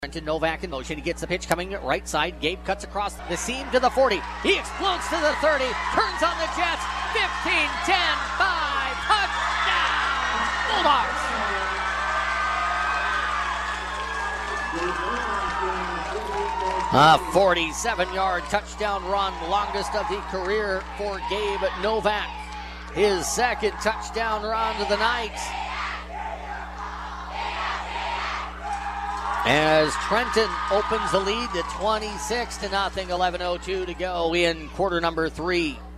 Trenton Novak in motion. He gets the pitch coming right side. Gabe cuts across the seam to the 40. He explodes to the 30. Turns on the Jets. 15, 10, 5. Touchdown! Bulldogs! A 47-yard touchdown run. Longest of the career for Gabe Novak. His second touchdown run of the night. As Trenton opens the lead to 26-0, 11:02 to go in quarter number 3.